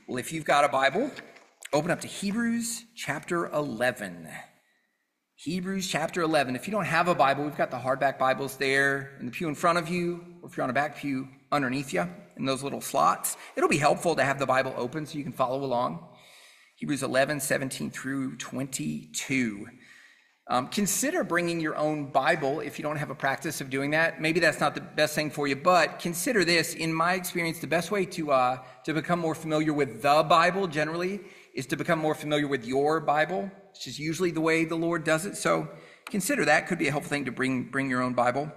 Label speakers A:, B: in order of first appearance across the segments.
A: Well, if you've got a Bible, open up to Hebrews chapter 11. Hebrews chapter 11. If you don't have a Bible, we've got the hardback Bibles there in the pew in front of you, or if you're on a back pew, underneath you in those little slots. It'll be helpful to have the Bible open so you can follow along. Hebrews 11, 17 through 22. Consider bringing your own Bible if you don't have a practice of doing that. Maybe that's not the best thing for you, but consider this. In my experience, the best way to become more familiar with the Bible generally is to become more familiar with your Bible. It's just usually the way the Lord does it. So consider that. Could be a helpful thing to bring your own Bible.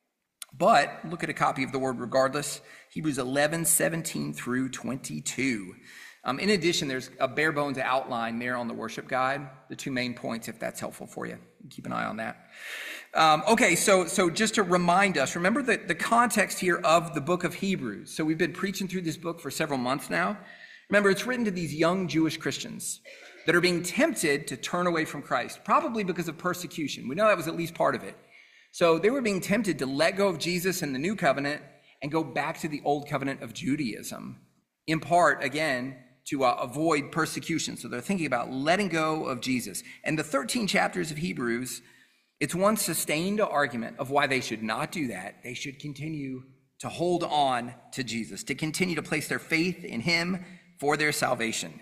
A: But look at a copy of the Word regardless. Hebrews 11, 17 through 22. In addition, there's a bare bones outline there on the worship guide, the two main points, if that's helpful for you. Keep an eye on that. Okay, so just to remind us, remember the context here of the book of Hebrews. So we've been preaching through this book for several months now. Remember, it's written to these young Jewish Christians that are being tempted to turn away from Christ, probably because of persecution. We know that was at least part of it. So they were being tempted to let go of Jesus and the new covenant and go back to the old covenant of Judaism, in part, again, to avoid persecution. So they're thinking about letting go of Jesus. And the 13 chapters of Hebrews, it's one sustained argument of why they should not do that. They should continue to hold on to Jesus, to continue to place their faith in him for their salvation.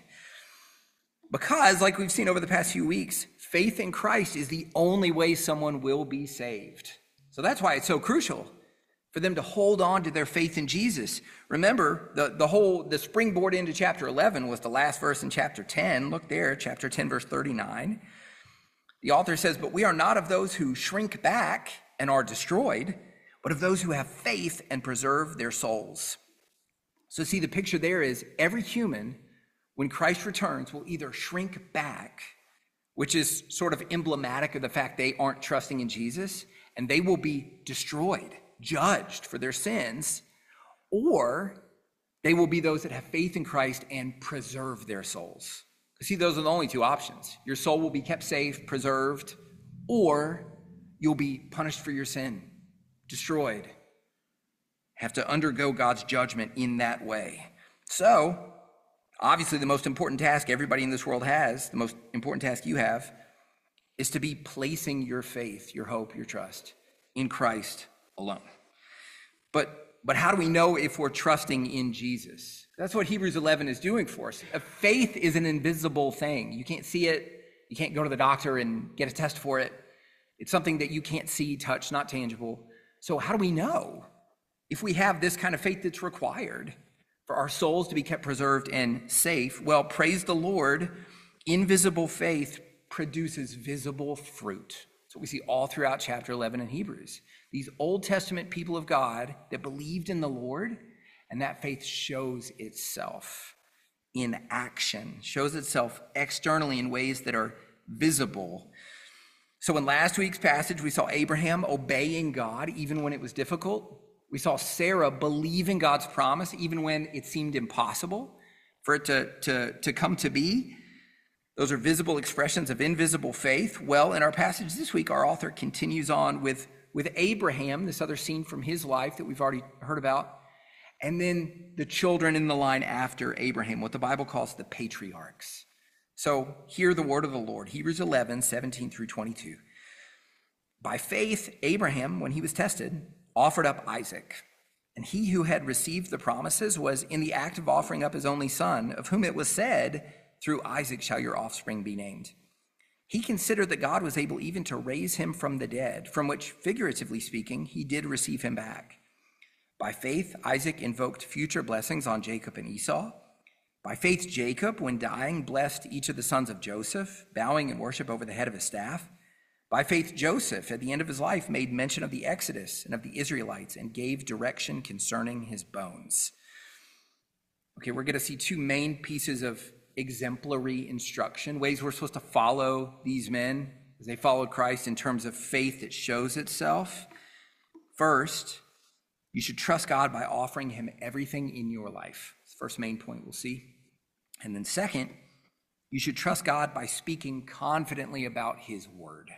A: Because, like we've seen over the past few weeks, faith in Christ is the only way someone will be saved. So that's why it's so crucial for them to hold on to their faith in Jesus. Remember, the springboard into chapter 11 was the last verse in chapter 10. Look there, chapter 10, verse 39. The author says, "But we are not of those who shrink back and are destroyed, but of those who have faith and preserve their souls." So see, the picture there is every human, when Christ returns, will either shrink back, which is sort of emblematic of the fact they aren't trusting in Jesus, and they will be destroyed, judged for their sins, or they will be those that have faith in Christ and preserve their souls. See, those are the only two options. Your soul will be kept safe, preserved, or you'll be punished for your sin, destroyed, have to undergo God's judgment in that way. So, obviously, the most important task everybody in this world has, the most important task you have, is to be placing your faith, your hope, your trust in Christ alone. But how do we know if we're trusting in Jesus? That's what Hebrews 11 is doing for us. Faith is an invisible thing. You can't see it. You can't go to the doctor and get a test for it. It's something that you can't see, touch, not tangible. So how do we know if we have this kind of faith that's required for our souls to be kept preserved and safe? Well, praise the Lord, invisible faith produces visible fruit. So we see all throughout chapter 11 in Hebrews. These Old Testament people of God that believed in the Lord, and that faith shows itself in action, shows itself externally in ways that are visible. So in last week's passage, we saw Abraham obeying God even when it was difficult. We saw Sarah believing God's promise even when it seemed impossible for it to come to be. Those are visible expressions of invisible faith. Well, in our passage this week, our author continues on with Abraham, this other scene from his life that we've already heard about, and then the children in the line after Abraham, what the Bible calls the patriarchs. So hear the word of the Lord, Hebrews 11, 17 through 22. By faith, Abraham, when he was tested, offered up Isaac, and he who had received the promises was in the act of offering up his only son, of whom it was said, "Through Isaac shall your offspring be named." He considered that God was able even to raise him from the dead, from which, figuratively speaking, he did receive him back. By faith, Isaac invoked future blessings on Jacob and Esau. By faith, Jacob, when dying, blessed each of the sons of Joseph, bowing in worship over the head of his staff. By faith, Joseph, at the end of his life, made mention of the Exodus and of the Israelites and gave direction concerning his bones. Okay, we're going to see two main pieces of exemplary instruction, ways we're supposed to follow these men as they followed Christ in terms of faith that shows itself. First, you should trust God by offering him everything in your life. It's the first main point we'll see. And then second, you should trust God by speaking confidently about his word.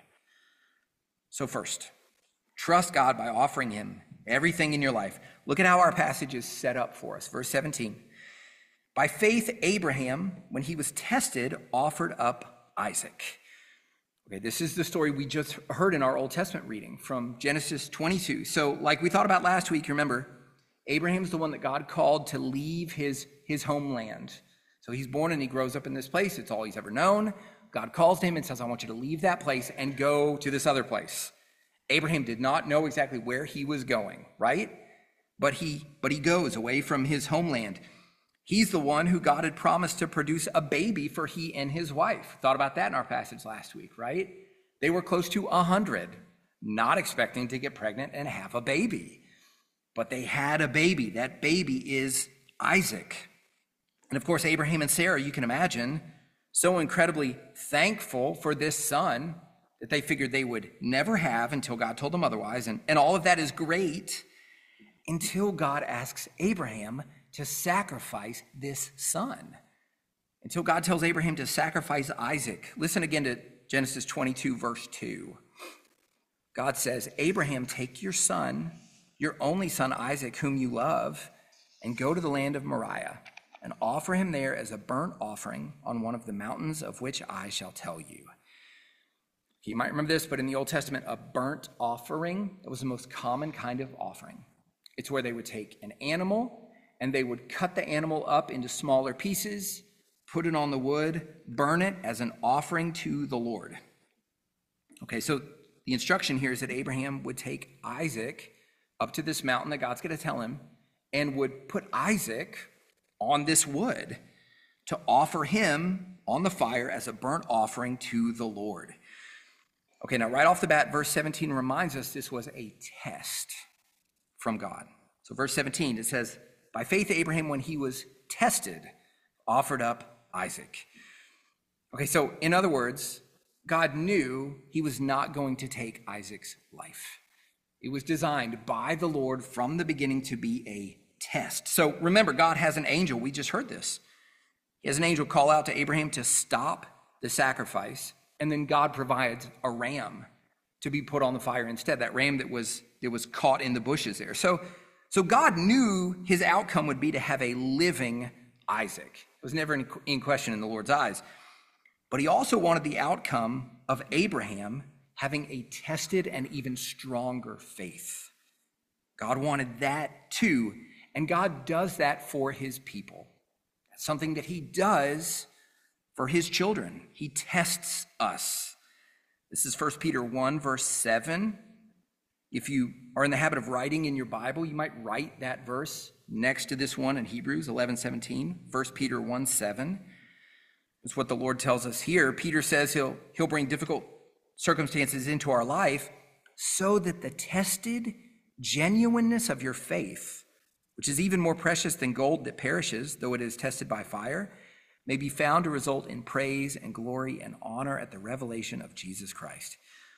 A: So first, trust God by offering him everything in your life. Look at how our passage is set up for us. Verse 17. By faith, Abraham, when he was tested, offered up Isaac. Okay, this is the story we just heard in our Old Testament reading from Genesis 22. So like we thought about last week, remember, Abraham's the one that God called to leave his homeland. So he's born and he grows up in this place. It's all he's ever known. God calls to him and says, I want you to leave that place and go to this other place. Abraham did not know exactly where he was going, right? But he goes away from his homeland. He's the one who God had promised to produce a baby for he and his wife. Thought about that in our passage last week, right? They were close to 100, not expecting to get pregnant and have a baby. But they had a baby. That baby is Isaac. And of course, Abraham and Sarah, you can imagine, so incredibly thankful for this son that they figured they would never have until God told them otherwise. And all of that is great until God asks Abraham to sacrifice this son. Until God tells Abraham to sacrifice Isaac. Listen again to Genesis 22, verse 2. God says, Abraham, take your son, your only son Isaac, whom you love, and go to the land of Moriah, and offer him there as a burnt offering on one of the mountains of which I shall tell you. You might remember this, but in the Old Testament, a burnt offering, that was the most common kind of offering. It's where they would take an animal and they would cut the animal up into smaller pieces, put it on the wood, burn it as an offering to the Lord. Okay, so the instruction here is that Abraham would take Isaac up to this mountain that God's going to tell him and would put Isaac on this wood to offer him on the fire as a burnt offering to the Lord. Okay, now right off the bat, verse 17 reminds us this was a test from God. So verse 17, it says, by faith, Abraham, when he was tested, offered up Isaac. Okay, so in other words, God knew he was not going to take Isaac's life. It was designed by the Lord from the beginning to be a test. So remember, God has an angel. We just heard this. He has an angel call out to Abraham to stop the sacrifice, and then God provides a ram to be put on the fire instead, that ram that was caught in the bushes there. So God knew his outcome would be to have a living Isaac. It was never in question in the Lord's eyes. But he also wanted the outcome of Abraham having a tested and even stronger faith. God wanted that too, and God does that for his people. That's something that he does for his children. He tests us. This is 1 Peter 1, verse 7. If you are in the habit of writing in your Bible, you might write that verse next to this one in Hebrews 11:17, 1 Peter 1:7. It's what the Lord tells us here. Peter says he'll bring difficult circumstances into our life so that the tested genuineness of your faith, which is even more precious than gold that perishes, though it is tested by fire, may be found to result in praise and glory and honor at the revelation of Jesus Christ.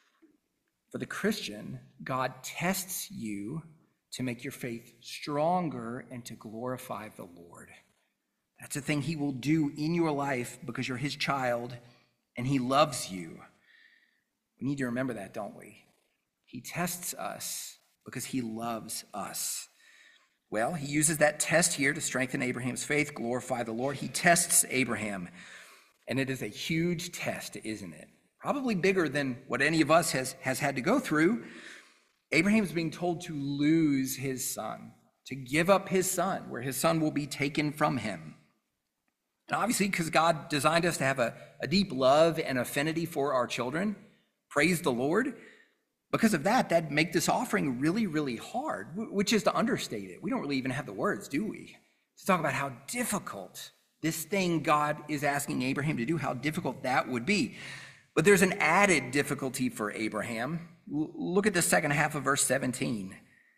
A: For the Christian, God tests you to make your faith stronger and to glorify the Lord. That's a thing he will do in your life because you're his child and he loves you. We need to remember that, don't we? He tests us because he loves us. Well, he uses that test here to strengthen Abraham's faith, glorify the Lord. He tests Abraham, and it is a huge test, isn't it? Probably bigger than what any of us has had to go through. Abraham's being told to lose his son, to give up his son, where his son will be taken from him. And obviously, because God designed us to have a deep love and affinity for our children, praise the Lord. Because of that'd make this offering really, really hard, which is to understate it. We don't really even have the words, do we? To talk about how difficult this thing God is asking Abraham to do, how difficult that would be. But there's an added difficulty for Abraham. Look at the second half of verse 17.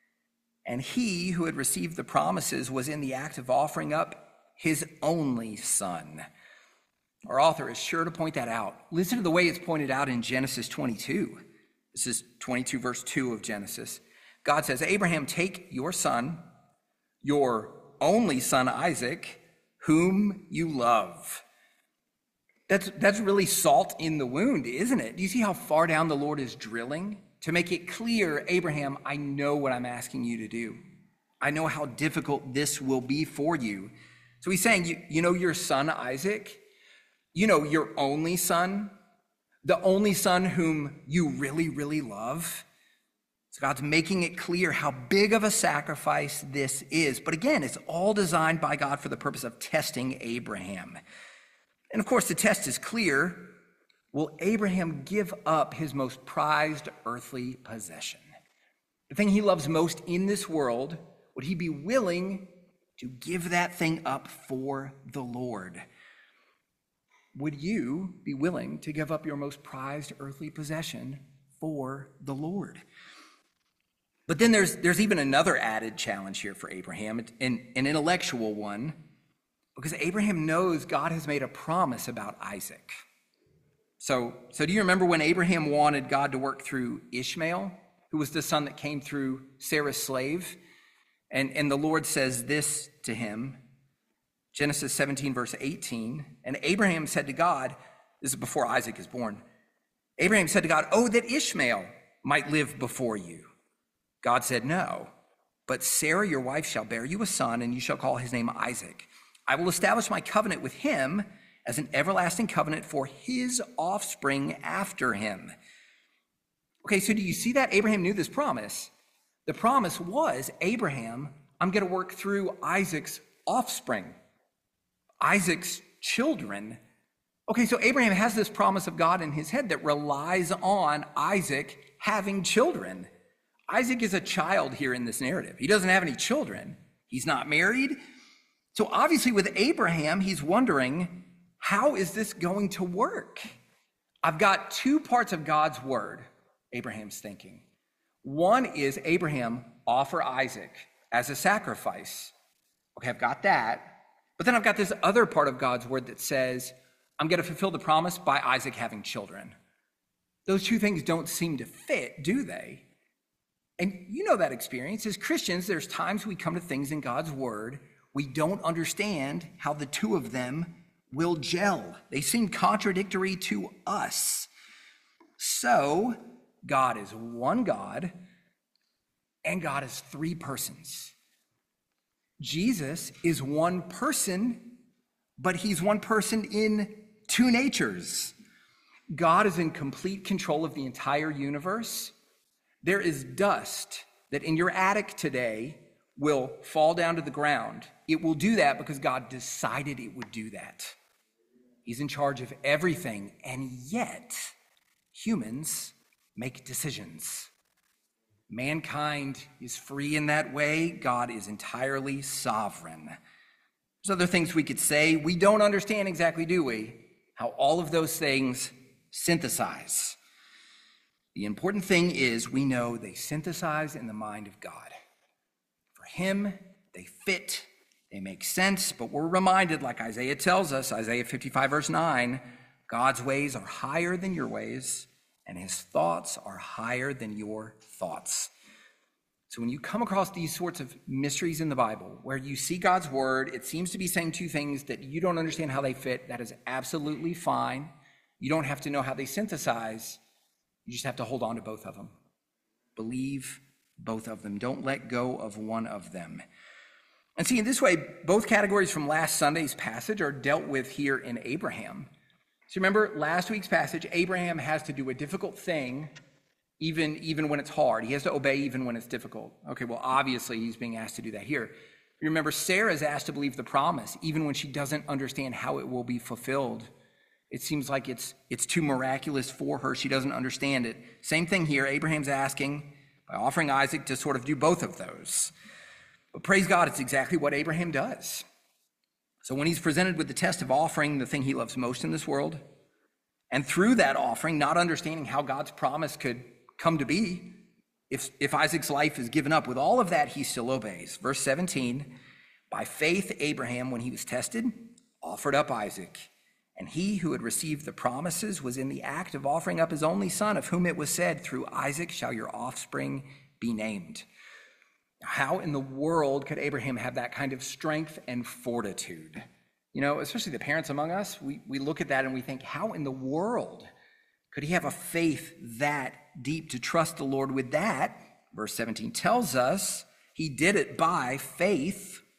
A: And he who had received the promises was in the act of offering up his only son. Our author is sure to point that out. Listen to the way it's pointed out in Genesis 22. This is 22 verse 2 of Genesis. God says, Abraham, take your son, your only son Isaac, whom you love. That's really salt in the wound, isn't it? Do you see how far down the Lord is drilling? To make it clear, Abraham, I know what I'm asking you to do. I know how difficult this will be for you. So he's saying, you know your son Isaac? You know your only son? The only son whom you really, really love? So God's making it clear how big of a sacrifice this is. But again, it's all designed by God for the purpose of testing Abraham. And of course, the test is clear. Will Abraham give up his most prized earthly possession? The thing he loves most in this world, would he be willing to give that thing up for the Lord? Would you be willing to give up your most prized earthly possession for the Lord? But then there's even another added challenge here for Abraham, an intellectual one, because Abraham knows God has made a promise about Isaac. So do you remember when Abraham wanted God to work through Ishmael, who was the son that came through Sarah's slave? And the Lord says this to him, Genesis 17, verse 18, and Abraham said to God, this is before Isaac is born, Abraham said to God, "Oh, that Ishmael might live before you." God said, "No, but Sarah, your wife, shall bear you a son, and you shall call his name Isaac. I will establish my covenant with him as an everlasting covenant for his offspring after him." Okay, so do you see that? Abraham knew this promise. The promise was, Abraham, I'm going to work through Isaac's offspring, Isaac's children. Okay, so Abraham has this promise of God in his head that relies on Isaac having children. Isaac is a child here in this narrative. He doesn't have any children. He's not married. So obviously with Abraham, he's wondering, how is this going to work? I've got two parts of God's word, Abraham's thinking. One is, Abraham, offer Isaac as a sacrifice. Okay, I've got that. But then I've got this other part of God's word that says, I'm going to fulfill the promise by Isaac having children. Those two things don't seem to fit, do they? And you know that experience. As Christians, there's times we come to things in God's word, we don't understand how the two of them will gel. They seem contradictory to us. So, God is one God, and God is three persons. Jesus is one person, but he's one person in two natures. God is in complete control of the entire universe. There is dust that in your attic today will fall down to the ground. It will do that because God decided it would do that. He's in charge of everything, and yet humans make decisions. Mankind is free in that way. God is entirely sovereign. There's other things we could say. We don't understand exactly, do we, how all of those things synthesize. The important thing is we know they synthesize in the mind of God. For him, they fit, they make sense, but we're reminded, like Isaiah tells us, Isaiah 55, verse 9, God's ways are higher than your ways, and his thoughts are higher than your thoughts. So when you come across these sorts of mysteries in the Bible, where you see God's word, it seems to be saying two things that you don't understand how they fit. That is absolutely fine. You don't have to know how they synthesize. You just have to hold on to both of them. Believe both of them. Don't let go of one of them. And see, in this way, both categories from last Sunday's passage are dealt with here in Abraham. So remember, last week's passage, Abraham has to do a difficult thing even when it's hard. He has to obey even when it's difficult. Okay, well, obviously he's being asked to do that here. You remember, Sarah's asked to believe the promise, even when she doesn't understand how it will be fulfilled. It seems like it's too miraculous for her. She doesn't understand it. Same thing here. Abraham's asking, by offering Isaac, to sort of do both of those. But praise God, it's exactly what Abraham does. So when he's presented with the test of offering the thing he loves most in this world, and through that offering, not understanding how God's promise could come to be, if Isaac's life is given up, with all of that, he still obeys. Verse 17, by faith, Abraham, when he was tested, offered up Isaac. And he who had received the promises was in the act of offering up his only son, of whom it was said, through Isaac shall your offspring be named. How in the world could Abraham have that kind of strength and fortitude? You know, especially the parents among us, we look at that and we think, how in the world could he have a faith that deep to trust the Lord with that? Verse 17 tells us he did it by faith,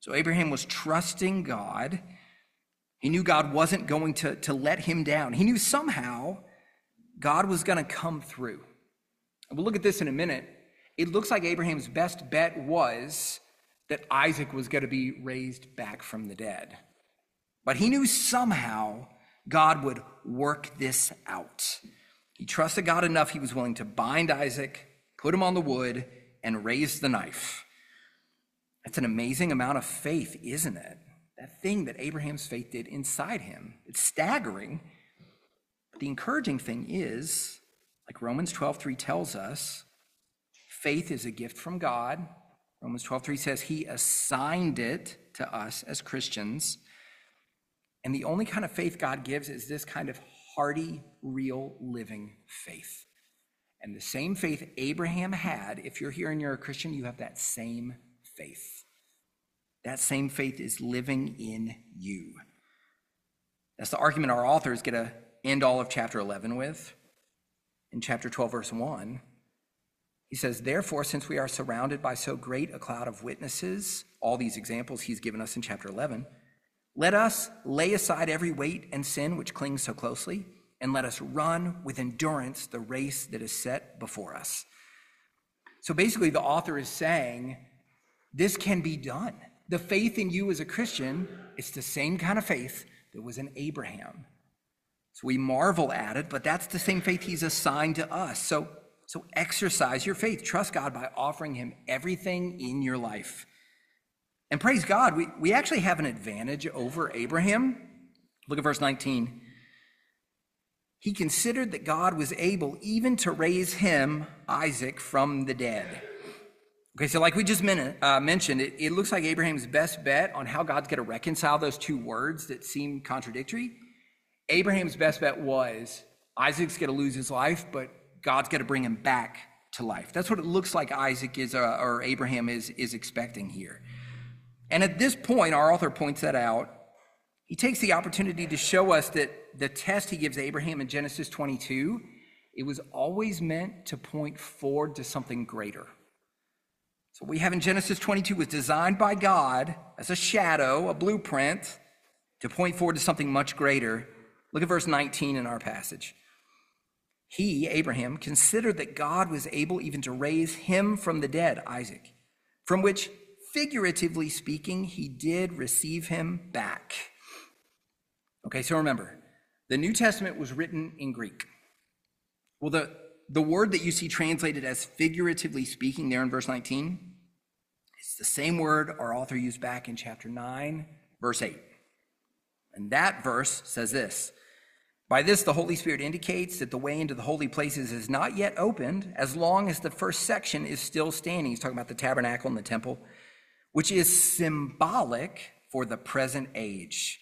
A: So Abraham was trusting God. He knew God wasn't going to let him down. He knew somehow God was going to come through. And we'll look at this in a minute. It looks like Abraham's best bet was that Isaac was going to be raised back from the dead. But he knew somehow God would work this out. He trusted God enough, he was willing to bind Isaac, put him on the wood, and raise the knife. That's an amazing amount of faith, isn't it? That thing that Abraham's faith did inside him. It's staggering. But the encouraging thing is, like Romans 12:3 tells us, faith is a gift from God. Romans 12:3 says he assigned it to us as Christians. And the only kind of faith God gives is this kind of hearty, real, living faith. And the same faith Abraham had, if you're here and you're a Christian, you have that same faith. That same faith is living in you. That's the argument our author is going to end all of chapter 11 with. In chapter 12, verse 1, he says, therefore, since we are surrounded by so great a cloud of witnesses, all these examples he's given us in chapter 11, let us lay aside every weight and sin which clings so closely, and let us run with endurance the race that is set before us. So basically, the author is saying, this can be done. The faith in you as a Christian, it's the same kind of faith that was in Abraham. So we marvel at it, but that's the same faith he's assigned to us. So exercise your faith. Trust God by offering him everything in your life. And praise God, we actually have an advantage over Abraham. Look at verse 19. He considered that God was able even to raise him, Isaac, from the dead. Okay, so like we just mentioned, it looks like Abraham's best bet on how God's going to reconcile those two words that seem contradictory. Abraham's best bet was Isaac's going to lose his life, but God's going to bring him back to life. That's what it looks like Isaac is, or Abraham is expecting here. And at this point, our author points that out. He takes the opportunity to show us that the test he gives Abraham in Genesis 22, it was always meant to point forward to something greater. So what we have in Genesis 22 was designed by God as a shadow, a blueprint, to point forward to something much greater. Look at verse 19 in our passage. He, Abraham, considered that God was able even to raise him from the dead, Isaac, from which, figuratively speaking, he did receive him back. Okay, so remember, the New Testament was written in Greek. Well, the word that you see translated as figuratively speaking there in verse 19, it's the same word our author used back in chapter 9, verse 8. And that verse says this: by this, the Holy Spirit indicates that the way into the holy places is not yet opened as long as the first section is still standing. He's talking about the tabernacle and the temple, which is symbolic for the present age.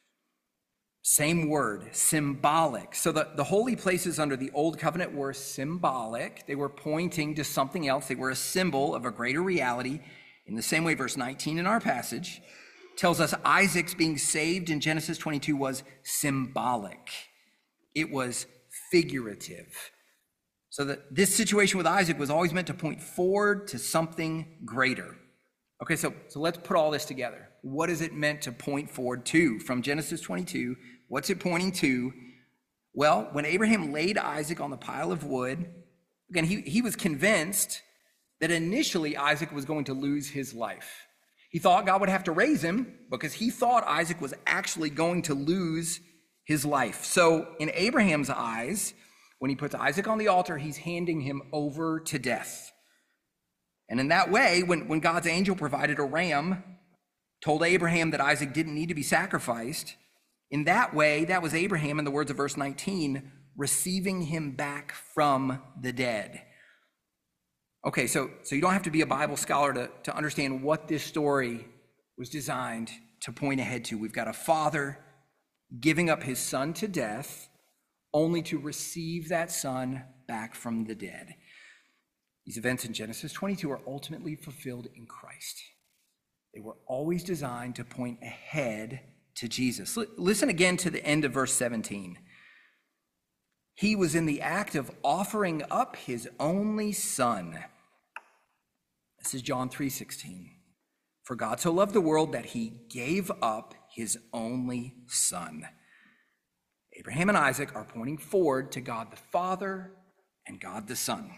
A: Same word, symbolic. So the holy places under the old covenant were symbolic. They were pointing to something else. They were a symbol of a greater reality. In the same way, verse 19 in our passage tells us Isaac's being saved in Genesis 22 was symbolic. It was figurative. So that this situation with Isaac was always meant to point forward to something greater. Okay, so let's put all this together. What is it meant to point forward to? From Genesis 22, what's it pointing to? Well, when Abraham laid Isaac on the pile of wood, again, he was convinced that initially Isaac was going to lose his life. He thought God would have to raise him because he thought Isaac was actually going to lose his life. So in Abraham's eyes, when he puts Isaac on the altar, he's handing him over to death. And in that way, when God's angel provided a ram, told Abraham that Isaac didn't need to be sacrificed, in that way, that was Abraham, in the words of verse 19, receiving him back from the dead. Okay, so you don't have to be a Bible scholar to understand what this story was designed to point ahead to. We've got a father giving up his son to death only to receive that son back from the dead. These events in Genesis 22 are ultimately fulfilled in Christ. They were always designed to point ahead to Jesus. Listen again to the end of verse 17. He was in the act of offering up his only son. This is John 3:16. For God so loved the world that he gave up his only son. Abraham and Isaac are pointing forward to God the Father and God the Son.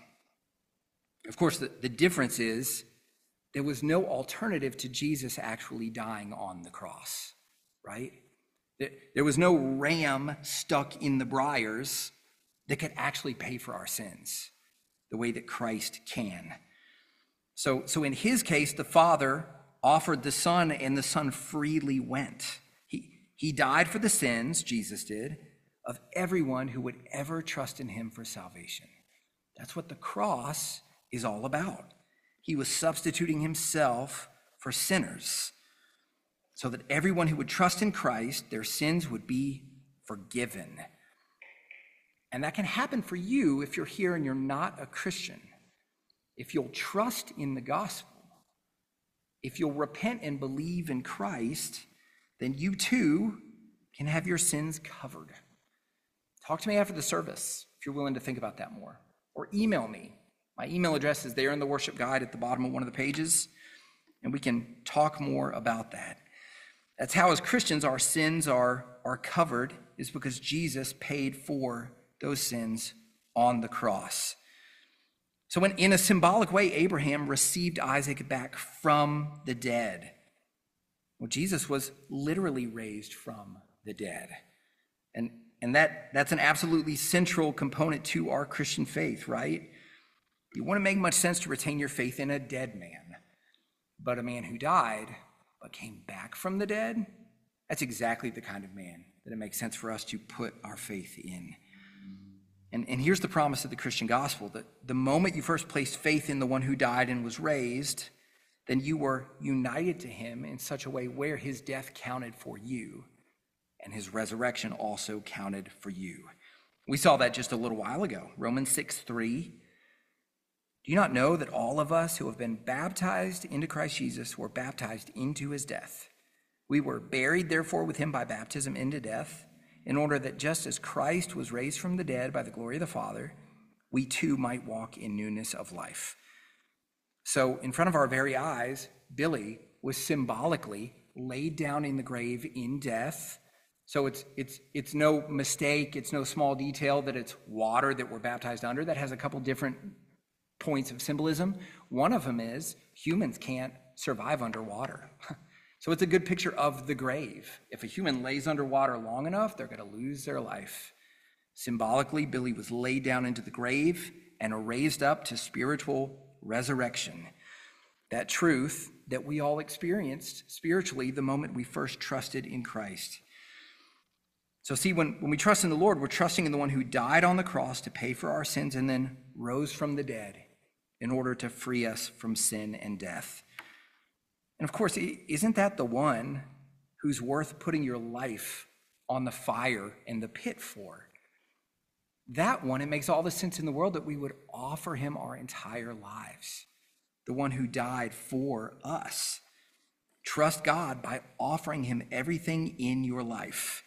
A: Of course, the difference is there was no alternative to Jesus actually dying on the cross, right? There was no ram stuck in the briars that could actually pay for our sins the way that Christ can. So in his case, the Father offered the Son, and the Son freely went. He died for the sins, Jesus did, of everyone who would ever trust in him for salvation. That's what the cross is all about. He was substituting himself for sinners so that everyone who would trust in Christ, their sins would be forgiven. And that can happen for you if you're here and you're not a Christian. If you'll trust in the gospel, if you'll repent and believe in Christ, then you too can have your sins covered. Talk to me after the service if you're willing to think about that more. Or email me. My email address is there in the worship guide at the bottom of one of the pages, and we can talk more about that. That's how, as Christians, our sins are covered, is because Jesus paid for those sins on the cross. So in a symbolic way, Abraham received Isaac back from the dead. Well, Jesus was literally raised from the dead. And that's an absolutely central component to our Christian faith, right? It wouldn't make much sense to retain your faith in a dead man. But a man who died but came back from the dead, that's exactly the kind of man that it makes sense for us to put our faith in. And here's the promise of the Christian gospel, that the moment you first placed faith in the one who died and was raised, then you were united to him in such a way where his death counted for you and his resurrection also counted for you. We saw that just a little while ago. Romans 6:3. Do you not know that all of us who have been baptized into Christ Jesus were baptized into his death? We were buried, therefore, with him by baptism into death, in order that just as Christ was raised from the dead by the glory of the Father, we too might walk in newness of life. So in front of our very eyes, Billy was symbolically laid down in the grave in death. So it's no mistake, it's no small detail that it's water that we're baptized under. That has a couple different points of symbolism. One of them is humans can't survive underwater. So it's a good picture of the grave. If a human lays underwater long enough, they're going to lose their life. Symbolically, Billy was laid down into the grave and raised up to spiritual resurrection. That truth that we all experienced spiritually the moment we first trusted in Christ. So see, when we trust in the Lord, we're trusting in the one who died on the cross to pay for our sins and then rose from the dead in order to free us from sin and death. And of course, isn't that the one who's worth putting your life on the fire and the pit for? That one, it makes all the sense in the world that we would offer him our entire lives. The one who died for us. Trust God by offering him everything in your life.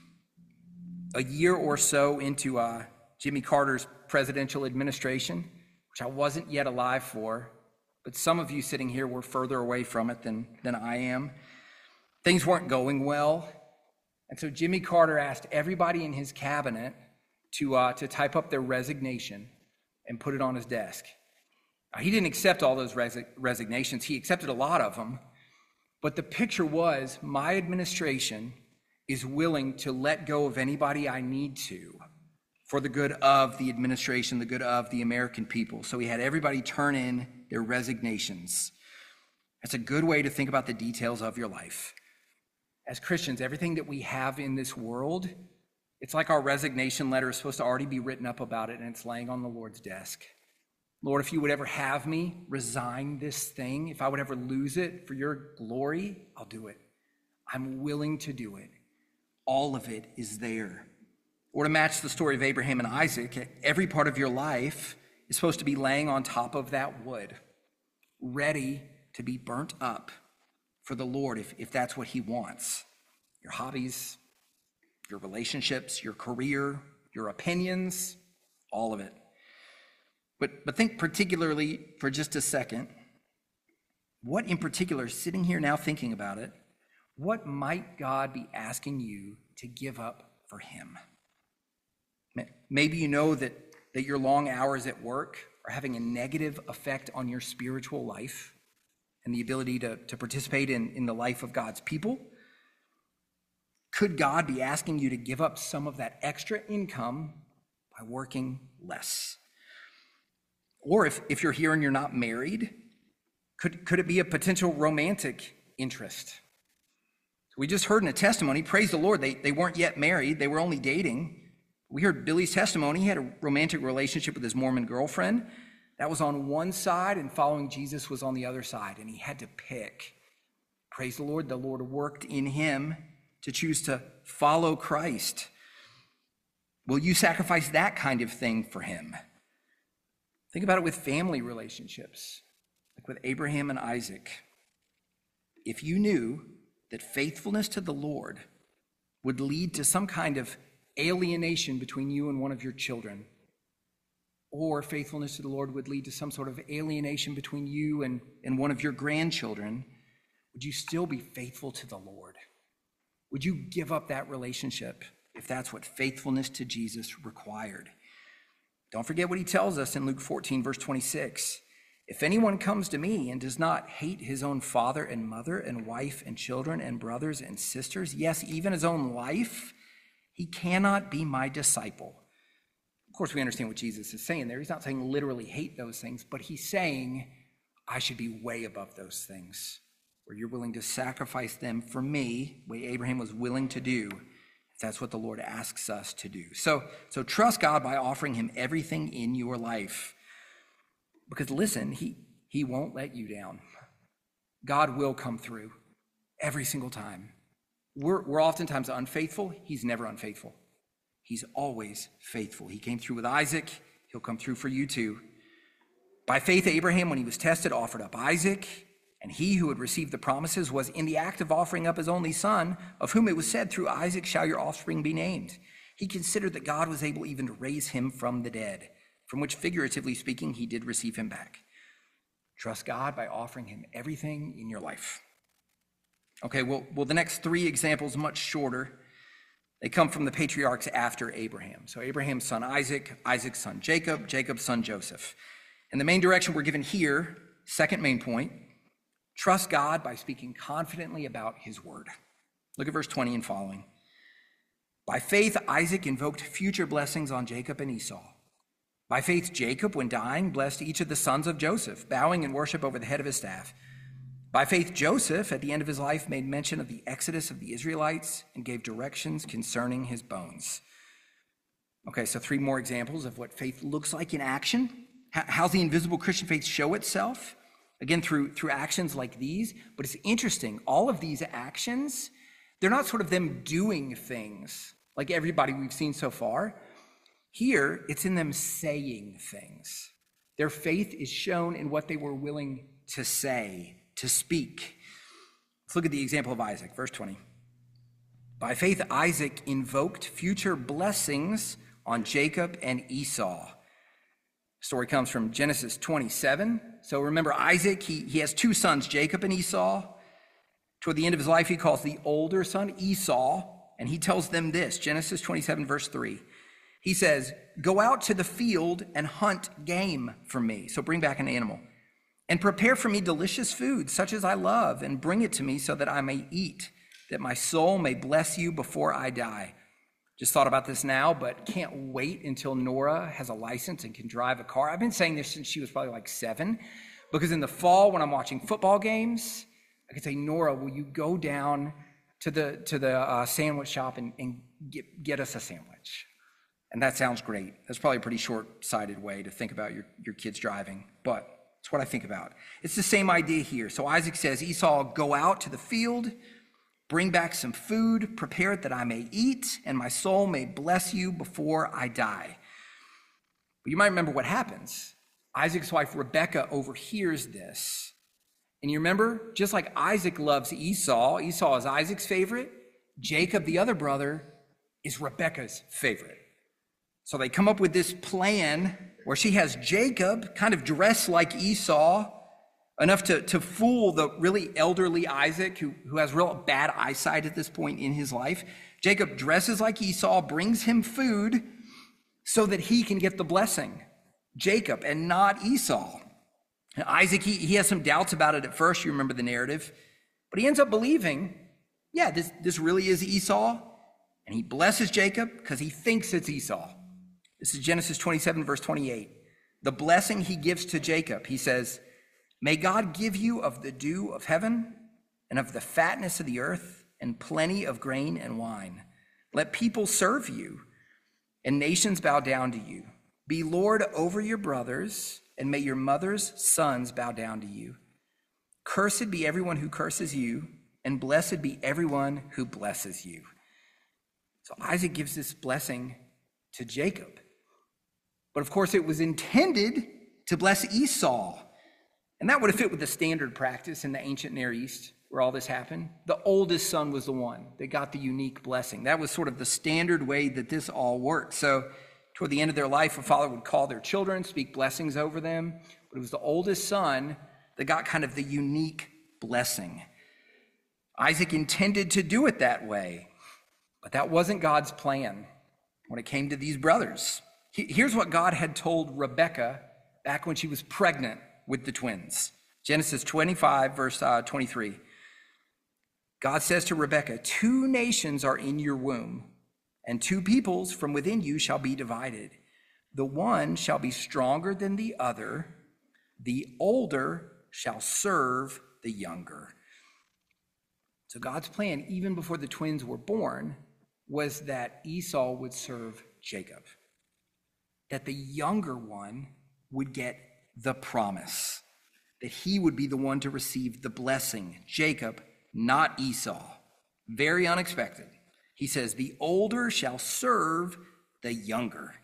A: A year or so into Jimmy Carter's presidential administration, which I wasn't yet alive for, but some of you sitting here were further away from it than I am. Things weren't going well. And so Jimmy Carter asked everybody in his cabinet to type up their resignation and put it on his desk. Now, he didn't accept all those resignations. He accepted a lot of them. But the picture was, my administration is willing to let go of anybody I need to for the good of the administration, the good of the American people. So he had everybody turn in their resignations. That's a good way to think about the details of your life. As Christians, everything that we have in this world, it's like our resignation letter is supposed to already be written up about it, and it's laying on the Lord's desk. Lord, if you would ever have me resign this thing, if I would ever lose it for your glory, I'll do it. I'm willing to do it. All of it is there. Or to match the story of Abraham and Isaac, every part of your life is supposed to be laying on top of that wood, ready to be burnt up for the Lord if that's what he wants. Your hobbies, your relationships, your career, your opinions, all of it. But think particularly for just a second What in particular, sitting here now thinking about it, what might God be asking you to give up for him? Maybe you know that your long hours at work are having a negative effect on your spiritual life and the ability to participate in the life of God's people. Could God be asking you to give up some of that extra income by working less? Or if you're here and you're not married, could it be a potential romantic interest? We just heard in a testimony, praise the Lord, they weren't yet married, they were only dating. We heard Billy's testimony. He had a romantic relationship with his Mormon girlfriend. That was on one side, and following Jesus was on the other side, and he had to pick. Praise the Lord worked in him to choose to follow Christ. Will you sacrifice that kind of thing for him? Think about it with family relationships, like with Abraham and Isaac. If you knew that faithfulness to the Lord would lead to some kind of alienation between you and one of your children, or faithfulness to the Lord would lead to some sort of alienation between you and one of your grandchildren, would you still be faithful to the Lord? Would you give up that relationship if that's what faithfulness to Jesus required? Don't forget what he tells us in Luke 14, verse 26. If anyone comes to me and does not hate his own father and mother and wife and children and brothers and sisters, yes, even his own life, he cannot be my disciple. Of course, we understand what Jesus is saying there. He's not saying literally hate those things, but he's saying I should be way above those things, where you're willing to sacrifice them for me, the way Abraham was willing to do. That's what the Lord asks us to do. So trust God by offering him everything in your life. Because listen, he won't let you down. God will come through every single time. We're oftentimes unfaithful. He's never unfaithful. He's always faithful. He came through with Isaac. He'll come through for you too. By faith, Abraham, when he was tested, offered up Isaac. And he who had received the promises was in the act of offering up his only son, of whom it was said, through Isaac shall your offspring be named. He considered that God was able even to raise him from the dead, from which, figuratively speaking, he did receive him back. Trust God by offering him everything in your life. Okay, well, the next three examples, much shorter. They come from the patriarchs after Abraham. So Abraham's son Isaac, Isaac's son Jacob, Jacob's son Joseph. And the main direction we're given here, second main point, trust God by speaking confidently about his word. Look at verse 20 and following. By faith, Isaac invoked future blessings on Jacob and Esau. By faith, Jacob, when dying, blessed each of the sons of Joseph, bowing in worship over the head of his staff. By faith, Joseph, at the end of his life, made mention of the exodus of the Israelites and gave directions concerning his bones. Okay, so three more examples of what faith looks like in action. How's the invisible Christian faith show itself? Again, through actions like these. But it's interesting, all of these actions, they're not sort of them doing things like everybody we've seen so far. Here, it's in them saying things. Their faith is shown in what they were willing to say, to speak. Let's look at the example of Isaac, verse 20. By faith, Isaac invoked future blessings on Jacob and Esau. The story comes from Genesis 27. So remember, Isaac, he has two sons, Jacob and Esau. Toward the end of his life, he calls the older son Esau, and he tells them this, Genesis 27, verse 3. He says, go out to the field and hunt game for me. So bring back an animal. And prepare for me delicious food, such as I love, and bring it to me so that I may eat, that my soul may bless you before I die. Just thought about this now, but can't wait until Nora has a license and can drive a car. I've been saying this since she was probably like 7, because in the fall when I'm watching football games, I could say, Nora, will you go down to the sandwich shop and get us a sandwich? And that sounds great. That's probably a pretty short-sighted way to think about your kids driving, but it's what I think about. It's the same idea here. So Isaac says, Esau, go out to the field, bring back some food, prepare it that I may eat, and my soul may bless you before I die. But you might remember what happens. Isaac's wife, Rebekah, overhears this. And you remember, just like Isaac loves Esau, Esau is Isaac's favorite, Jacob, the other brother, is Rebekah's favorite. So they come up with this plan where she has Jacob kind of dressed like Esau, enough to fool the really elderly Isaac, who has real bad eyesight at this point in his life. Jacob dresses like Esau, brings him food so that he can get the blessing. Jacob and not Esau. And Isaac, he has some doubts about it at first. You remember the narrative. But he ends up believing, yeah, this really is Esau. And he blesses Jacob because he thinks it's Esau. This is Genesis 27, verse 28. The blessing he gives to Jacob, he says, "May God give you of the dew of heaven and of the fatness of the earth and plenty of grain and wine. Let people serve you and nations bow down to you. Be Lord over your brothers, and may your mother's sons bow down to you. Cursed be everyone who curses you, and blessed be everyone who blesses you." So Isaac gives this blessing to Jacob. But of course, it was intended to bless Esau. And that would have fit with the standard practice in the ancient Near East where all this happened. The oldest son was the one that got the unique blessing. That was sort of the standard way that this all worked. So toward the end of their life, a father would call their children, speak blessings over them. But it was the oldest son that got kind of the unique blessing. Isaac intended to do it that way, but that wasn't God's plan when it came to these brothers. Here's what God had told Rebekah back when she was pregnant with the twins. Genesis 25, verse 23. God says to Rebekah, "Two nations are in your womb, and two peoples from within you shall be divided. The one shall be stronger than the other. The older shall serve the younger." So God's plan, even before the twins were born, was that Esau would serve Jacob, that the younger one would get the promise, that he would be the one to receive the blessing, Jacob, not Esau. Very unexpected. He says, the older shall serve the younger.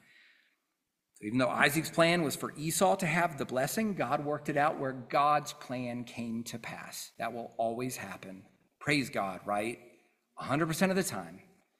A: So even though Isaac's plan was for Esau to have the blessing, God worked it out where God's plan came to pass. That will always happen. Praise God, right? 100% of the time.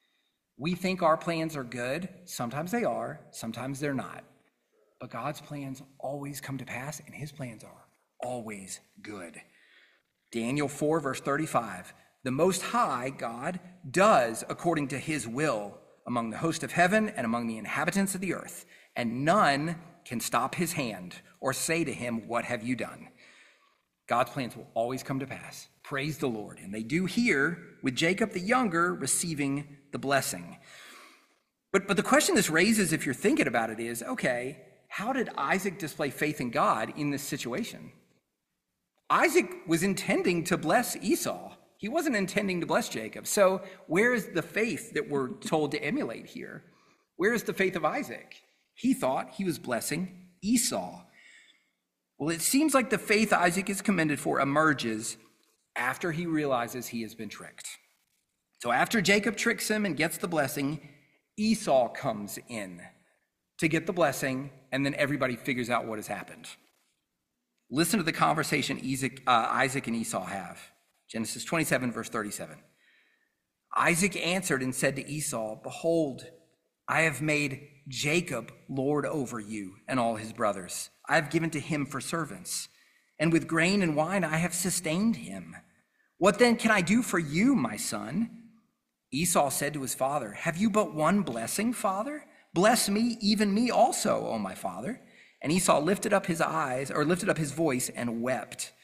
A: We think our plans are good. Sometimes they are, sometimes they're not. But God's plans always come to pass, and his plans are always good. Daniel 4, verse 35. The Most High God does according to his will among the host of heaven and among the inhabitants of the earth, and none can stop his hand or say to him, "What have you done?" God's plans will always come to pass. Praise the Lord. And they do here with Jacob the younger receiving the blessing. But the question this raises, if you're thinking about it, is, okay, how did Isaac display faith in God in this situation? Isaac was intending to bless Esau. He wasn't intending to bless Jacob. So where is the faith that we're told to emulate here? Where is the faith of Isaac? He thought he was blessing Esau. Well, it seems like the faith Isaac is commended for emerges after he realizes he has been tricked. So after Jacob tricks him and gets the blessing, Esau comes in to get the blessing, and then everybody figures out what has happened. Listen to the conversation Isaac and Esau have. Genesis 27, verse 37. Isaac answered and said to Esau, "Behold, I have made Jacob lord over you and all his brothers. I have given to him for servants, and with grain and wine I have sustained him. What then can I do for you, my son?" Esau said to his father, "Have you but one blessing, father? Bless me, even me also, O my father." And Esau lifted up his voice and wept.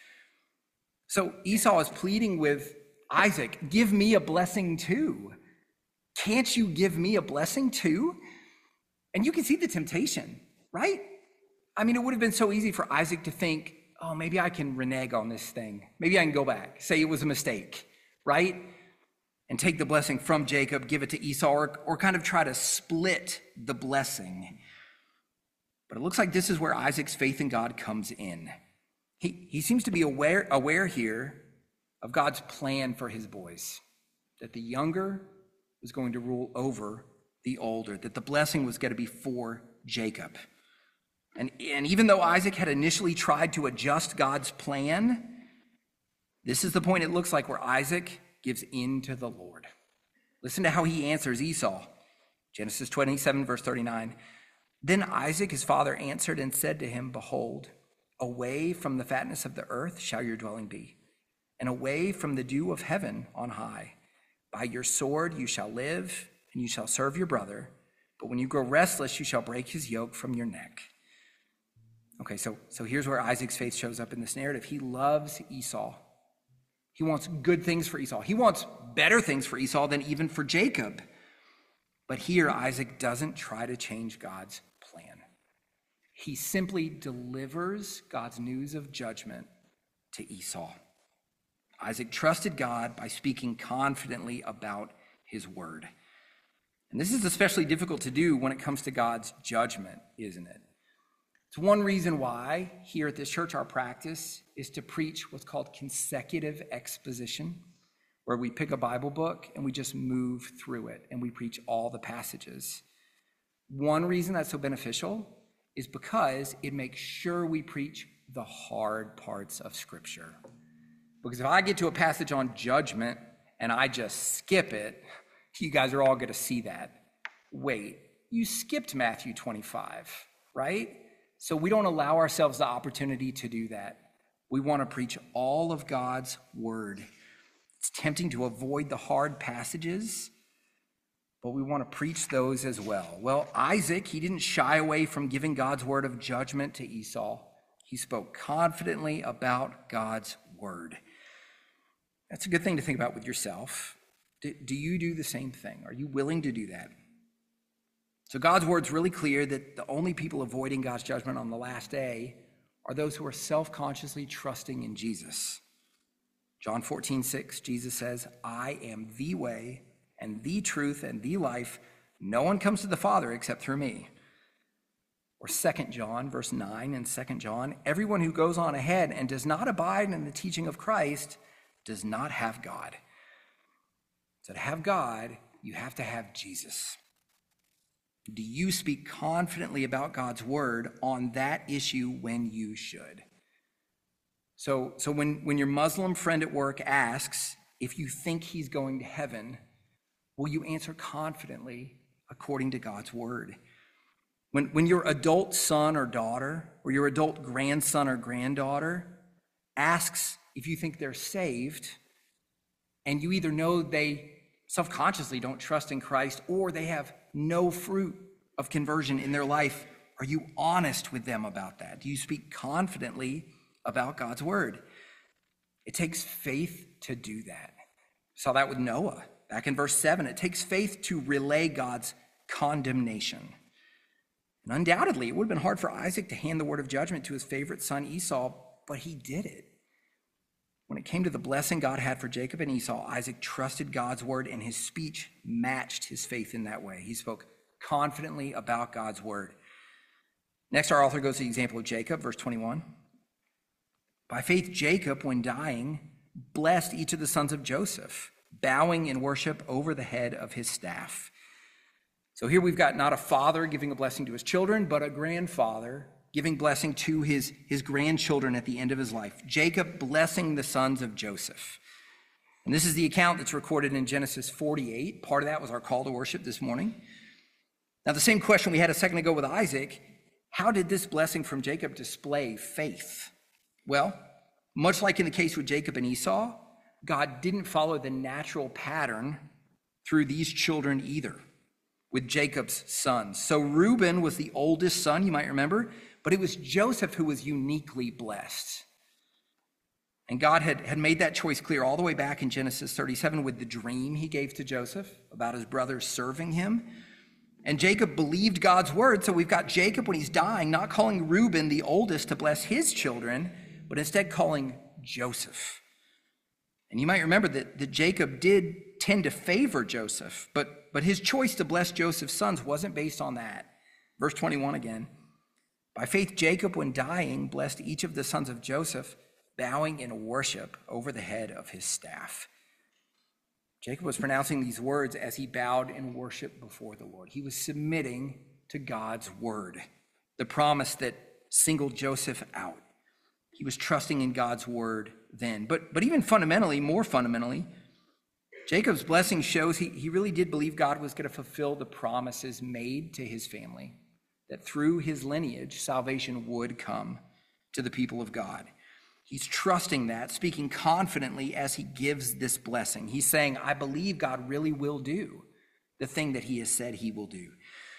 A: So Esau is pleading with Isaac, "Give me a blessing too. Can't you give me a blessing too?" And you can see the temptation, right? I mean, it would have been so easy for Isaac to think, oh, maybe I can renege on this thing. Maybe I can go back, say it was a mistake, right? And take the blessing from Jacob, give it to Esau, or kind of try to split the blessing. But it looks like this is where Isaac's faith in God comes in. He seems to be aware here of God's plan for his boys, that the younger was going to rule over the older, that the blessing was going to be for Jacob. And even though Isaac had initially tried to adjust God's plan, this is the point it looks like where Isaac gives in to the Lord. Listen to how he answers Esau. Genesis 27, verse 39. Then Isaac, his father, answered and said to him, "Behold, Away from the fatness of the earth shall your dwelling be, and away from the dew of heaven on high. By your sword you shall live, and you shall serve your brother. But when you grow restless, you shall break his yoke from your neck. Okay, so here's where Isaac's faith shows up in this narrative. He loves Esau. He wants good things for Esau. He wants better things for Esau than even for Jacob. But here, Isaac doesn't try to change God's plan. He simply delivers God's news of judgment to Esau. Isaac trusted God by speaking confidently about his word. And this is especially difficult to do when it comes to God's judgment, isn't it? It's one reason why here at this church our practice is to preach what's called consecutive exposition, where we pick a Bible book and we just move through it and we preach all the passages. One reason that's so beneficial is because it makes sure we preach the hard parts of Scripture. Because if I get to a passage on judgment and I just skip it, you guys are all going to see that. Wait, you skipped Matthew 25, right? So we don't allow ourselves the opportunity to do that. We want to preach all of God's word. It's tempting to avoid the hard passages, but we want to preach those as well. Well, Isaac, he didn't shy away from giving God's word of judgment to Esau. He spoke confidently about God's word. That's a good thing to think about with yourself. Do you do the same thing? Are you willing to do that? So God's word's really clear that the only people avoiding God's judgment on the last day are those who are self-consciously trusting in Jesus. John 14:6, Jesus says, I am the way and the truth and the life. No one comes to the Father except through me. Or 2 John, verse 9 in 2 John, everyone who goes on ahead and does not abide in the teaching of Christ does not have God. So to have God, you have to have Jesus. Do you speak confidently about God's word on that issue when you should? So when your Muslim friend at work asks if you think he's going to heaven, will you answer confidently according to God's word? When your adult son or daughter or your adult grandson or granddaughter asks if you think they're saved, and you either know they self-consciously don't trust in Christ or they have no fruit of conversion in their life, are you honest with them about that? Do you speak confidently about God's word? It takes faith to do that. We saw that with Noah. Back in verse 7, it takes faith to relay God's condemnation. And undoubtedly, it would have been hard for Isaac to hand the word of judgment to his favorite son Esau, but he did it. When it came to the blessing God had for Jacob and Esau, Isaac trusted God's word, and his speech matched his faith in that way. He spoke confidently about God's word. Next, our author goes to the example of Jacob, verse 21. By faith, Jacob, when dying, blessed each of the sons of Joseph, bowing in worship over the head of his staff. So here we've got not a father giving a blessing to his children, but a grandfather giving blessing to his grandchildren at the end of his life. Jacob blessing the sons of Joseph. And this is the account that's recorded in Genesis 48. Part of that was our call to worship this morning. Now, the same question we had a second ago with Isaac, how did this blessing from Jacob display faith? Well, much like in the case with Jacob and Esau, God didn't follow the natural pattern through these children either, with Jacob's sons. So Reuben was the oldest son, you might remember, but it was Joseph who was uniquely blessed. And God had made that choice clear all the way back in Genesis 37 with the dream he gave to Joseph about his brothers serving him. And Jacob believed God's word, so we've got Jacob when he's dying, not calling Reuben the oldest to bless his children, but instead calling Joseph. And you might remember that Jacob did tend to favor Joseph, but his choice to bless Joseph's sons wasn't based on that. Verse 21 again. By faith, Jacob, when dying, blessed each of the sons of Joseph, bowing in worship over the head of his staff. Jacob was pronouncing these words as he bowed in worship before the Lord. He was submitting to God's word, the promise that singled Joseph out. He was trusting in God's word then. But even fundamentally, more fundamentally, Jacob's blessing shows he really did believe God was going to fulfill the promises made to his family, that through his lineage, salvation would come to the people of God. He's trusting that, speaking confidently as he gives this blessing. He's saying, I believe God really will do the thing that he has said he will do.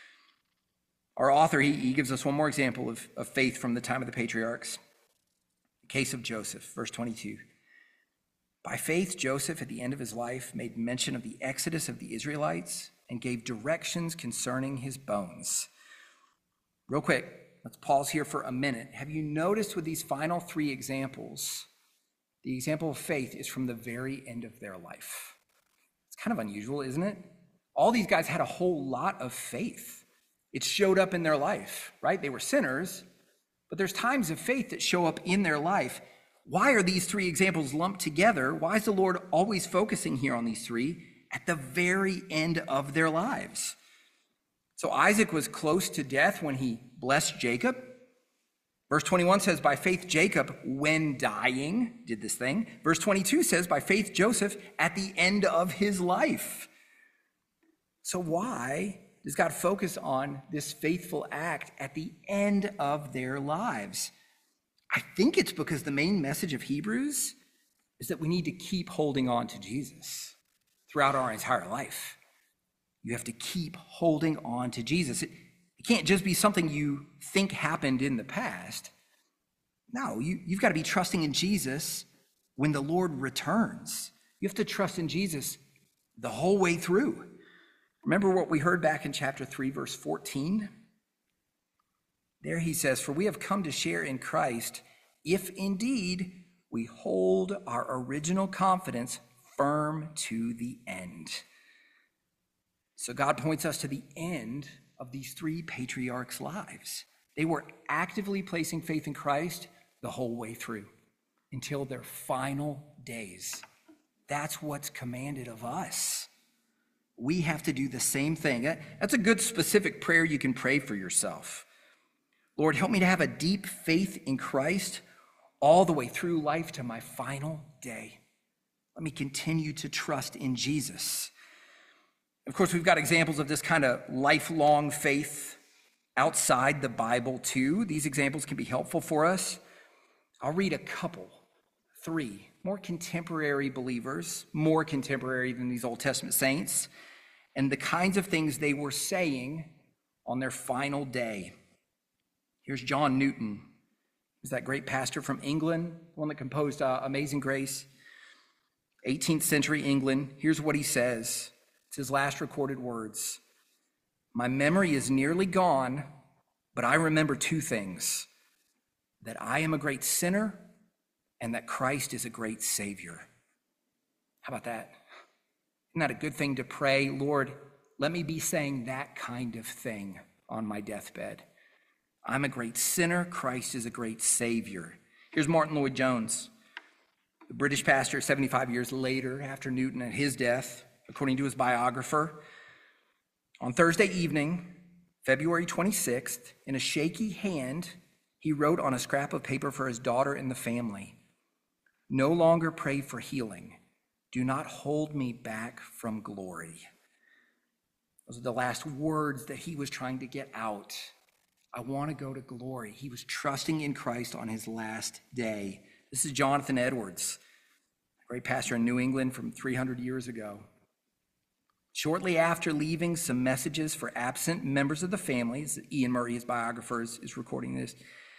A: Our author, he gives us one more example of faith from the time of the patriarchs. The case of Joseph, verse 22. By faith, Joseph, at the end of his life, made mention of the exodus of the Israelites and gave directions concerning his bones. Real quick, let's pause here for a minute. Have you noticed with these final three examples, the example of faith is from the very end of their life? It's kind of unusual, isn't it? All these guys had a whole lot of faith. It showed up in their life, right? They were sinners, but there's times of faith that show up in their life. Why are these three examples lumped together? Why is the Lord always focusing here on these three at the very end of their lives? So Isaac was close to death when he blessed Jacob. Verse 21 says, by faith, Jacob, when dying, did this thing. Verse 22 says, by faith, Joseph, at the end of his life. So why does God focus on this faithful act at the end of their lives? I think it's because the main message of Hebrews is that we need to keep holding on to Jesus throughout our entire life. You have to keep holding on to Jesus. It can't just be something you think happened in the past. No, you've got to be trusting in Jesus when the Lord returns. You have to trust in Jesus the whole way through. Remember what we heard back in chapter 3, verse 14? There he says, for we have come to share in Christ if indeed we hold our original confidence firm to the end. So God points us to the end of these three patriarchs' lives. They were actively placing faith in Christ the whole way through until their final days. That's what's commanded of us. We have to do the same thing. That's a good specific prayer you can pray for yourself. Lord, help me to have a deep faith in Christ all the way through life to my final day. Let me continue to trust in Jesus. Of course, we've got examples of this kind of lifelong faith outside the Bible too. These examples can be helpful for us. I'll read a couple, three, more contemporary believers, more contemporary than these Old Testament saints, and the kinds of things they were saying on their final day. Here's John Newton. He's that great pastor from England, one that composed Amazing Grace, 18th century England. Here's what he says. It's his last recorded words. My memory is nearly gone, but I remember two things: that I am a great sinner and that Christ is a great Savior. How about that? Isn't that a good thing to pray? Lord, let me be saying that kind of thing on my deathbed. I'm a great sinner. Christ is a great Savior. Here's Martin Lloyd-Jones, the British pastor 75 years later after Newton and his death, according to his biographer. On Thursday evening, February 26th, in a shaky hand, he wrote on a scrap of paper for his daughter and the family, no longer pray for healing. Do not hold me back from glory. Those are the last words that he was trying to get out. I want to go to glory. He was trusting in Christ on his last day. This is Jonathan Edwards, a great pastor in New England from 300 years ago. Shortly after leaving some messages for absent members of the families, Ian Murray, his biographer, is recording this.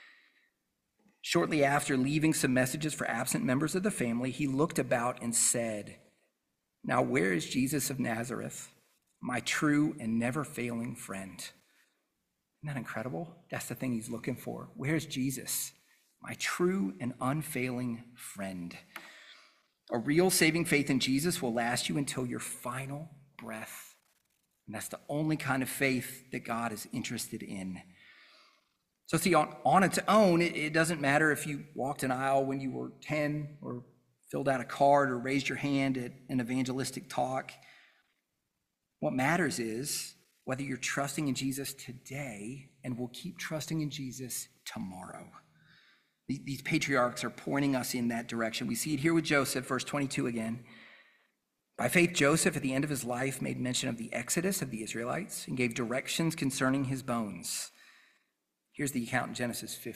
A: Shortly after leaving some messages for absent members of the family, he looked about and said, now where is Jesus of Nazareth, my true and never failing friend? Isn't that incredible? That's the thing he's looking for. Where's Jesus, my true and unfailing friend? A real saving faith in Jesus will last you until your final breath. And that's the only kind of faith that God is interested in. So see, on its own, it doesn't matter if you walked an aisle when you were 10 or filled out a card or raised your hand at an evangelistic talk. What matters is whether you're trusting in Jesus today and will keep trusting in Jesus tomorrow. These patriarchs are pointing us in that direction. We see it here with Joseph, verse 22 again. By faith, Joseph, at the end of his life, made mention of the exodus of the Israelites and gave directions concerning his bones. Here's the account in Genesis 50.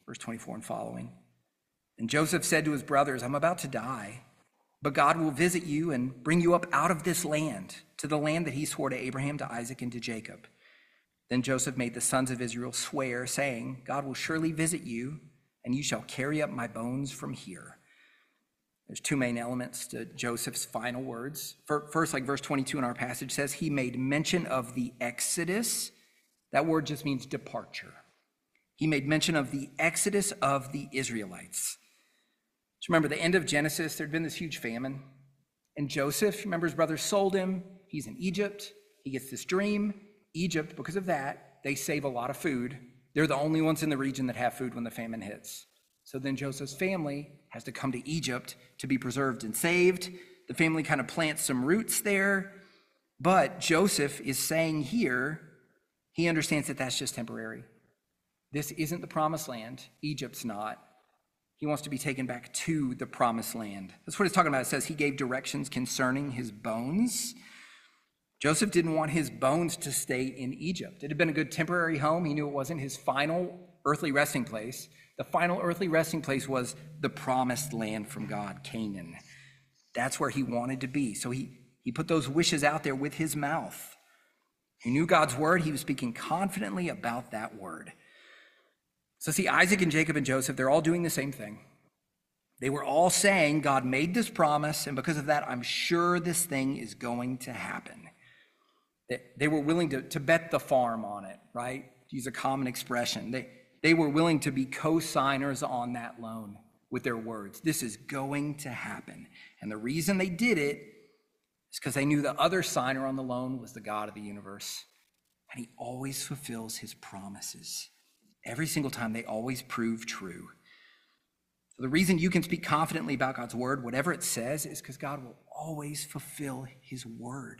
A: verse 24 and following. And Joseph said to his brothers, I'm about to die, but God will visit you and bring you up out of this land, to the land that he swore to Abraham, to Isaac, and to Jacob. Then Joseph made the sons of Israel swear, saying, God will surely visit you, and you shall carry up my bones from here. There's two main elements to Joseph's final words. First, like verse 22 in our passage says, he made mention of the exodus. That word just means departure. He made mention of the exodus of the Israelites. So remember, the end of Genesis, there'd been this huge famine. And Joseph, remember, his brothers sold him. He's in Egypt. He gets this dream. Egypt, because of that, they save a lot of food. They're the only ones in the region that have food when the famine hits. So then Joseph's family has to come to Egypt to be preserved and saved. The family kind of plants some roots there. But Joseph is saying here, he understands that that's just temporary. This isn't the promised land. Egypt's not. He wants to be taken back to the promised land. That's what it's talking about. It says he gave directions concerning his bones. Joseph didn't want his bones to stay in Egypt. It had been a good temporary home. He knew it wasn't his final earthly resting place. The final earthly resting place was the promised land from God, Canaan. That's where he wanted to be. So he put those wishes out there with his mouth. He knew God's word. He was speaking confidently about that word. So see, Isaac and Jacob and Joseph, they're all doing the same thing. They were all saying, God made this promise, and because of that, I'm sure this thing is going to happen. They were willing to bet the farm on it, right? To use a common expression. They were willing to be co-signers on that loan with their words. This is going to happen. And the reason they did it is because they knew the other signer on the loan was the God of the universe. And he always fulfills his promises. Every single time, they always prove true. So the reason you can speak confidently about God's word, whatever it says, is because God will always fulfill his word.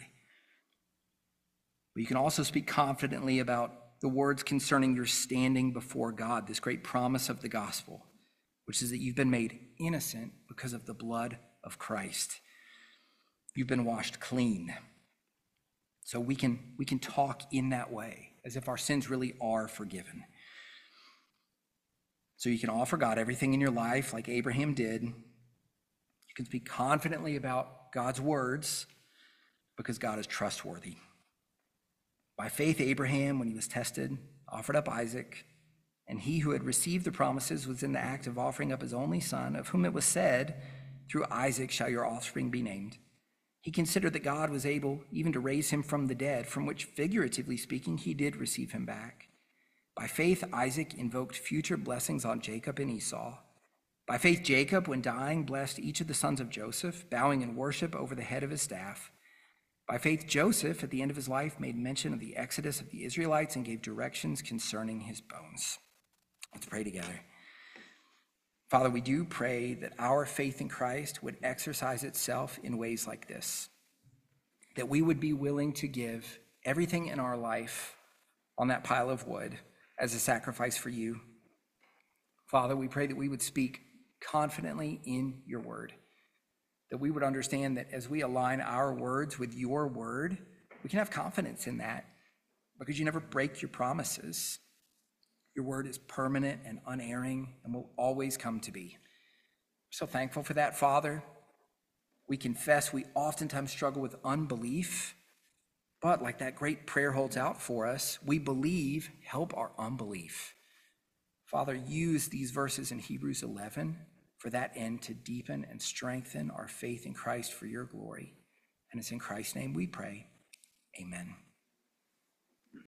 A: But you can also speak confidently about the words concerning your standing before God, this great promise of the gospel, which is that you've been made innocent because of the blood of Christ. You've been washed clean. So we can talk in that way, as if our sins really are forgiven. So you can offer God everything in your life like Abraham did. You can speak confidently about God's words because God is trustworthy. By faith, Abraham, when he was tested, offered up Isaac, and he who had received the promises was in the act of offering up his only son, of whom it was said, through Isaac shall your offspring be named. He considered that God was able even to raise him from the dead, from which, figuratively speaking, he did receive him back. By faith, Isaac invoked future blessings on Jacob and Esau. By faith, Jacob, when dying, blessed each of the sons of Joseph, bowing in worship over the head of his staff. By faith, Joseph, at the end of his life, made mention of the exodus of the Israelites and gave directions concerning his bones. Let's pray together. Father, we do pray that our faith in Christ would exercise itself in ways like this, that we would be willing to give everything in our life on that pile of wood as a sacrifice for you. Father, we pray that we would speak confidently in your word, that we would understand that as we align our words with your word, we can have confidence in that because you never break your promises. Your word is permanent and unerring and will always come to be. We're so thankful for that, Father. We confess we oftentimes struggle with unbelief, but like that great prayer holds out for us, we believe, help our unbelief. Father, use these verses in Hebrews 11 for that end to deepen and strengthen our faith in Christ for your glory. And it's in Christ's name we pray. Amen.